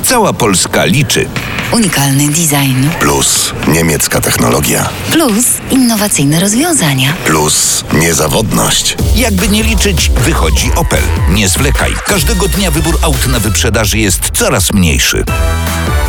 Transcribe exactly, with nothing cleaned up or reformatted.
Cała Polska liczy. Unikalny design. Plus niemiecka technologia. Plus innowacyjne rozwiązania. Plus niezawodność. Jakby nie liczyć, wychodzi Opel. Nie zwlekaj. Każdego dnia wybór aut na wyprzedaży jest coraz mniejszy.